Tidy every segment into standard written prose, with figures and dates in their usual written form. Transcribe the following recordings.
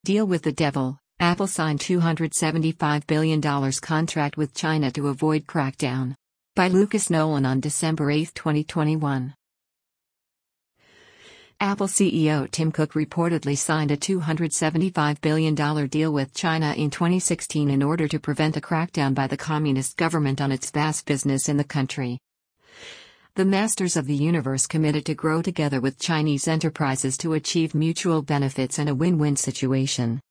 Deal with the devil. Apple signed $275 billion contract with China to avoid crackdown. By Lucas Nolan on December 8, 2021. Apple CEO Tim Cook reportedly signed a $275 billion deal with China in 2016 in order to prevent a crackdown by the communist government on its vast business in the country. The masters of the universe committed to grow together with Chinese enterprises to achieve mutual benefits and a win-win situation.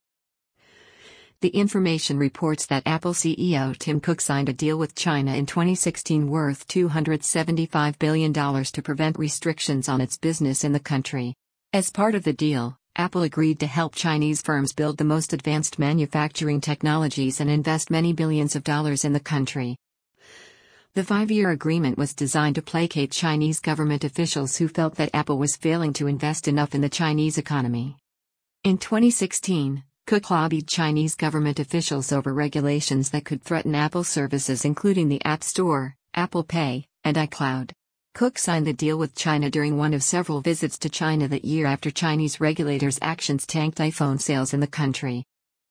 The information reports that Apple CEO Tim Cook signed a deal with China in 2016 worth $275 billion to prevent restrictions on its business in the country. As part of the deal, Apple agreed to help Chinese firms build the most advanced manufacturing technologies and invest many billions of dollars in the country. The 5-year agreement was designed to placate Chinese government officials who felt that Apple was failing to invest enough in the Chinese economy. In 2016, Cook lobbied Chinese government officials over regulations that could threaten Apple services including the App Store, Apple Pay, and iCloud. Cook signed the deal with China during one of several visits to China that year after Chinese regulators' actions tanked iPhone sales in the country.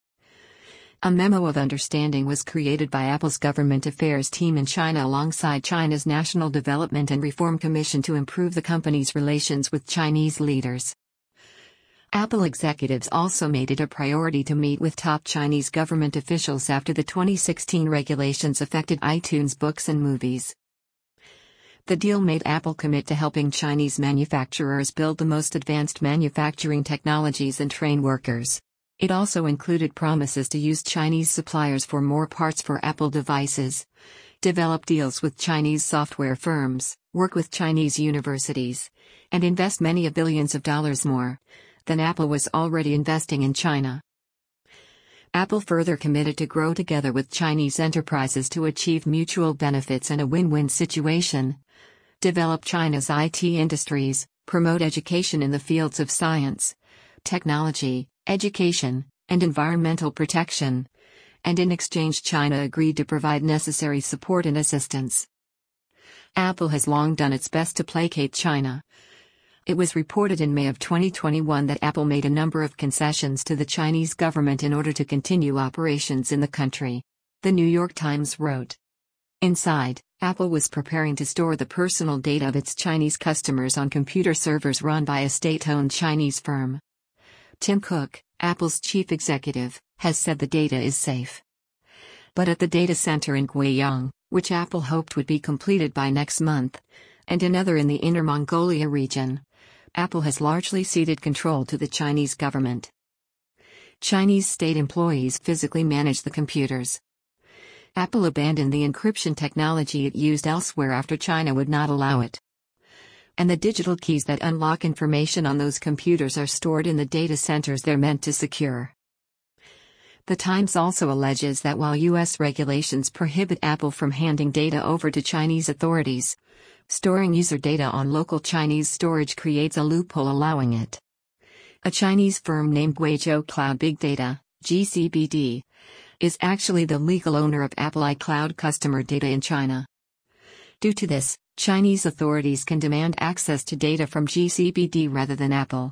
A memo of understanding was created by Apple's government affairs team in China alongside China's National Development and Reform Commission to improve the company's relations with Chinese leaders. Apple executives also made it a priority to meet with top Chinese government officials after the 2016 regulations affected iTunes books and movies. The deal made Apple commit to helping Chinese manufacturers build the most advanced manufacturing technologies and train workers. It also included promises to use Chinese suppliers for more parts for Apple devices, develop deals with Chinese software firms, work with Chinese universities, and invest many billions of dollars more than Apple was already investing in China. Apple further committed to grow together with Chinese enterprises to achieve mutual benefits and a win-win situation, develop China's IT industries, promote education in the fields of science, technology, education, and environmental protection, and in exchange China agreed to provide necessary support and assistance. Apple has long done its best to placate China. It was reported in May of 2021 that Apple made a number of concessions to the Chinese government in order to continue operations in the country. The New York Times wrote. Inside, Apple was preparing to store the personal data of its Chinese customers on computer servers run by a state-owned Chinese firm. Tim Cook, Apple's chief executive, has said the data is safe. But at the data center in Guiyang, which Apple hoped would be completed by next month, and another in the Inner Mongolia region, Apple has largely ceded control to the Chinese government. Chinese state employees physically manage the computers. Apple abandoned the encryption technology it used elsewhere after China would not allow it. And the digital keys that unlock information on those computers are stored in the data centers they're meant to secure. The Times also alleges that while U.S. regulations prohibit Apple from handing data over to Chinese authorities, storing user data on local Chinese storage creates a loophole allowing it. A Chinese firm named Guizhou Cloud Big Data, GCBD, is actually the legal owner of Apple iCloud customer data in China. Due to this, Chinese authorities can demand access to data from GCBD rather than Apple.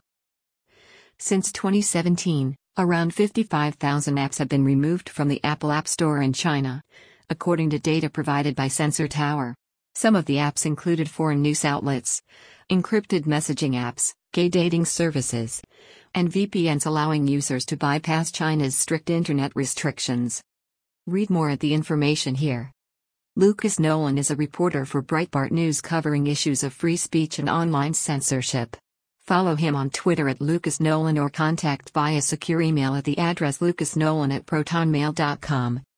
Since 2017, around 55,000 apps have been removed from the Apple App Store in China, according to data provided by Sensor Tower. Some of the apps included foreign news outlets, encrypted messaging apps, gay dating services, and VPNs allowing users to bypass China's strict internet restrictions. Read more at the information here. Lucas Nolan is a reporter for Breitbart News covering issues of free speech and online censorship. Follow him on Twitter at Lucas Nolan or contact via secure email at the address lucasnolan@protonmail.com.